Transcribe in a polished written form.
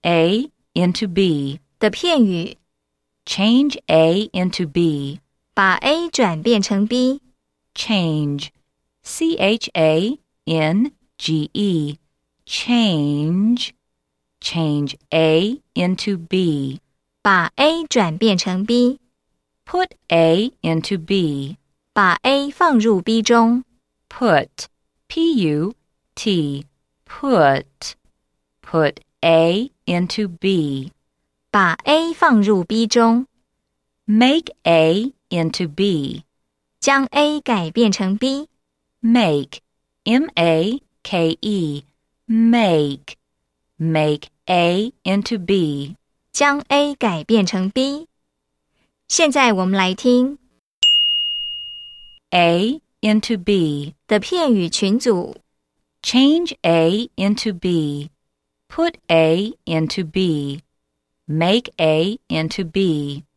A into B 的片语， Change A into B 把 A 转变成 B， Change C-H-A-N-G-E Change Change A into B 把 A 转变成 B， Put A into B 把 A 放入 B 中， Put P-U-T Put Put A into B 把 A 放入 B 中， Make A into B 将 A 改变成 B， Make M-A-K-E Make Make A into B 将 A 改变成 B。 现在我们来听 A into B 的片语群组。 Change A into B Put A into B Make A into B